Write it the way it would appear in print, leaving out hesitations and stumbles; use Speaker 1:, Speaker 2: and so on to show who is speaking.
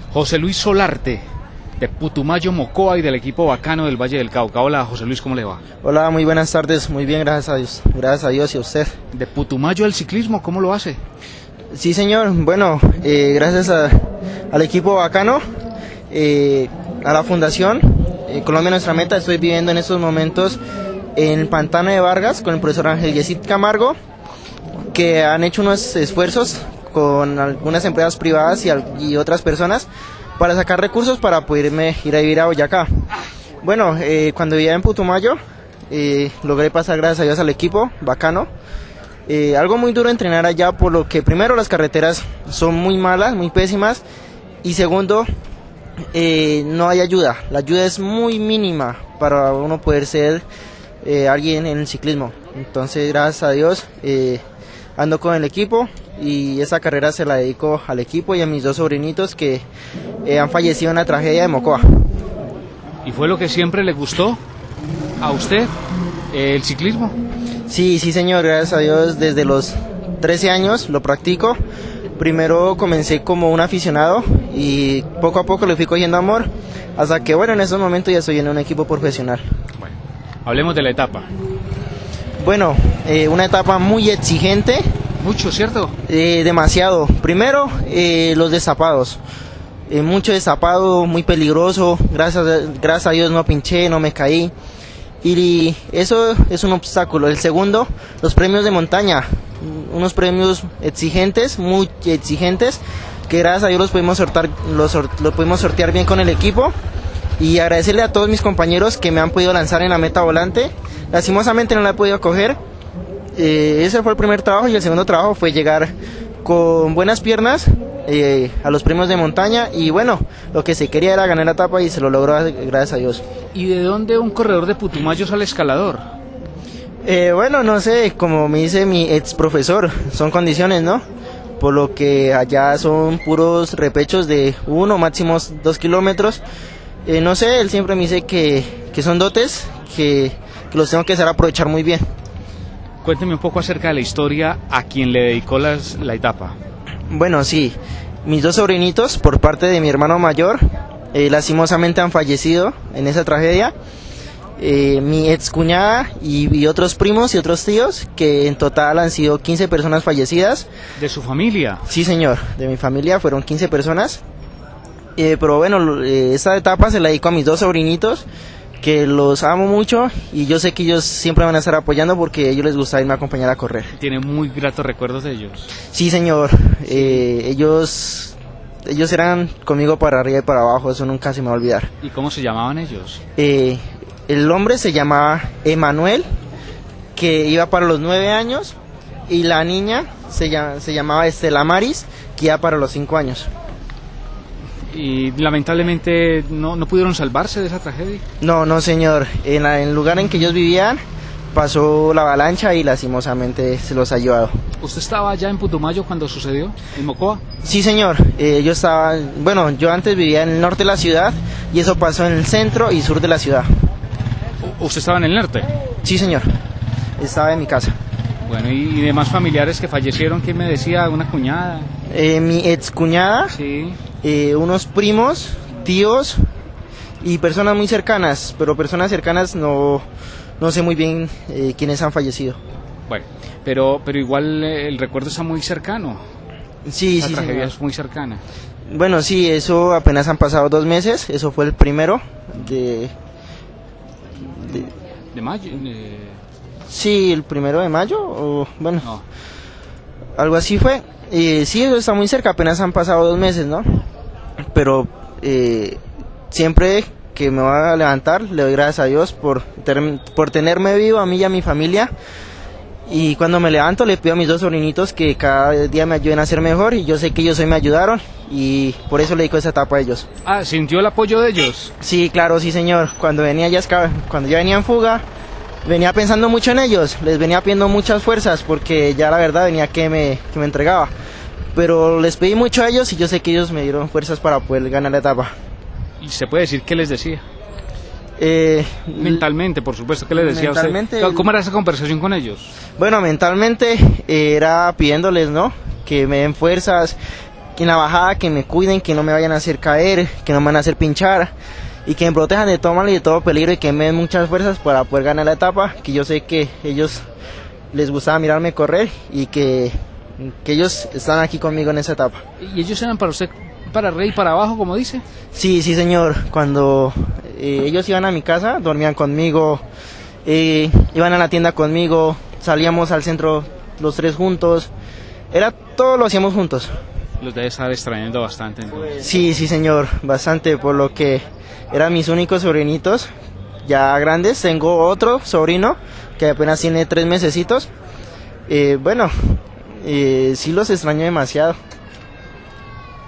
Speaker 1: José Luis Solarte, de Putumayo, Mocoa y del equipo Bacano del Valle del Cauca. Hola, José Luis, ¿cómo le va?
Speaker 2: Hola, muy buenas tardes, muy bien, gracias a Dios. Gracias a Dios y a usted.
Speaker 1: De Putumayo el ciclismo, ¿cómo lo hace?
Speaker 2: Sí, señor, bueno, gracias al equipo Bacano, a la Fundación Colombia Nuestra Meta, estoy viviendo en estos momentos en Pantano de Vargas con el profesor Ángel Yesid Camargo, que han hecho unos esfuerzos con algunas empresas privadas y otras personas para sacar recursos para poderme ir a vivir a Boyacá. Bueno, cuando vivía en Putumayo, logré pasar gracias a Dios al equipo Bacano. Algo muy duro entrenar allá, por lo que primero las carreteras son muy malas, muy pésimas, y segundo, no hay ayuda. La ayuda es muy mínima para uno poder ser alguien en el ciclismo. Entonces, gracias a Dios, ando con el equipo y esa carrera se la dedico al equipo y a mis dos sobrinitos que han fallecido en la tragedia de Mocoa.
Speaker 1: ¿Y fue lo que siempre le gustó a usted, el ciclismo?
Speaker 2: Sí, señor, gracias a Dios, desde los 13 años lo practico. Primero comencé como un aficionado y poco a poco le fui cogiendo amor, hasta que bueno, en estos momentos ya estoy en un equipo profesional.
Speaker 1: Bueno, hablemos de la etapa.
Speaker 2: Bueno, una etapa muy exigente.
Speaker 1: Mucho, ¿cierto?
Speaker 2: Demasiado. Primero, los destapados. Mucho destapado, muy peligroso. Gracias a Dios no pinché, no me caí. Y eso es un obstáculo. El segundo, los premios de montaña. Unos premios exigentes, muy exigentes, que gracias a Dios los pudimos sortear bien con el equipo. Y agradecerle a todos mis compañeros que me han podido lanzar en la meta volante. Lastimosamente no la he podido coger. Ese fue el primer trabajo, y el segundo trabajo fue llegar con buenas piernas a los premios de montaña, y bueno, lo que se quería era ganar la etapa y se lo logró gracias a Dios.
Speaker 1: ¿Y de dónde un corredor de Putumayo sale escalador?
Speaker 2: Bueno, no sé, como me dice mi ex profesor, son condiciones, ¿no? Por lo que allá son puros repechos de 1, máximo 2 kilómetros. No sé, él siempre me dice que son dotes, que los tengo que saber aprovechar muy bien.
Speaker 1: Cuénteme un poco acerca de la historia a quien le dedicó la etapa.
Speaker 2: Bueno, sí, mis dos sobrinitos por parte de mi hermano mayor lastimosamente han fallecido en esa tragedia. Mi excuñada y otros primos y otros tíos, que en total han sido 15 personas fallecidas.
Speaker 1: ¿De su familia?
Speaker 2: Sí, señor, de mi familia fueron 15 personas. Pero bueno, esta etapa se la dedico a mis dos sobrinitos, que los amo mucho, y yo sé que ellos siempre van a estar apoyando porque a ellos les gusta irme a acompañar a correr.
Speaker 1: ¿Tiene muy gratos recuerdos de ellos?
Speaker 2: Sí, señor, ellos eran conmigo para arriba y para abajo, eso nunca se me va a olvidar.
Speaker 1: ¿Y cómo se llamaban ellos?
Speaker 2: El hombre se llamaba Emanuel, que iba para los 9 años, y la niña se llamaba Estela Maris, que iba para los 5 años.
Speaker 1: ¿Y lamentablemente no pudieron salvarse de esa tragedia?
Speaker 2: No, señor. En el lugar en que ellos vivían pasó la avalancha y lastimosamente se los ha llevado.
Speaker 1: ¿Usted estaba allá en Putumayo cuando sucedió, en Mocoa?
Speaker 2: Sí, señor. Yo antes vivía en el norte de la ciudad, y eso pasó en el centro y sur de la ciudad.
Speaker 1: ¿Usted estaba en el norte?
Speaker 2: Sí, señor. Estaba en mi casa.
Speaker 1: Bueno, ¿y demás familiares que fallecieron? ¿Quién me decía? ¿Una cuñada?
Speaker 2: Mi excuñada.
Speaker 1: Sí.
Speaker 2: Unos primos, tíos y personas muy cercanas, pero personas cercanas no sé muy bien quiénes han fallecido.
Speaker 1: Bueno, pero igual el recuerdo está muy cercano.
Speaker 2: Sí,
Speaker 1: la tragedia
Speaker 2: señor.
Speaker 1: Es muy cercana.
Speaker 2: Bueno, sí, eso apenas han pasado 2 meses, eso fue el primero de
Speaker 1: mayo.
Speaker 2: Sí, el 1 de mayo, o bueno,
Speaker 1: No.
Speaker 2: Algo así fue. Sí, eso está muy cerca, apenas han pasado 2 meses, ¿no? Pero siempre que me voy a levantar, le doy gracias a Dios por tenerme vivo, a mí y a mi familia. Y cuando me levanto, le pido a mis dos sobrinitos que cada día me ayuden a ser mejor, y yo sé que ellos hoy me ayudaron, y por eso le dedico esa etapa a ellos.
Speaker 1: Ah, ¿sintió el apoyo de ellos?
Speaker 2: Sí, claro, sí, señor. Cuando ya venía en fuga, venía pensando mucho en ellos, les venía pidiendo muchas fuerzas, porque ya la verdad venía que me entregaba. Pero les pedí mucho a ellos, y yo sé que ellos me dieron fuerzas para poder ganar la etapa.
Speaker 1: ¿Y se puede decir qué les decía? Mentalmente, por supuesto, ¿qué les decía
Speaker 2: mentalmente,
Speaker 1: usted? ¿Cómo era esa conversación con ellos?
Speaker 2: Bueno, mentalmente era pidiéndoles, ¿no?, que me den fuerzas, en la bajada, que me cuiden, que no me vayan a hacer caer, que no me van a hacer pinchar y que me protejan de todo mal y de todo peligro y que me den muchas fuerzas para poder ganar la etapa, que yo sé que ellos les gustaba mirarme correr y que ellos están aquí conmigo en esa etapa.
Speaker 1: ¿Y ellos eran para usted, para arriba y para abajo, como dice?
Speaker 2: Sí, sí, señor. Cuando ellos iban a mi casa, dormían conmigo, iban a la tienda conmigo, salíamos al centro los tres juntos, todo lo hacíamos juntos.
Speaker 1: Los debe estar extrañando bastante, entonces.
Speaker 2: Sí, sí, señor, bastante, por lo que eran mis únicos sobrinitos, ya grandes. Tengo otro sobrino que apenas tiene 3 mesecitos. Sí los extraño demasiado.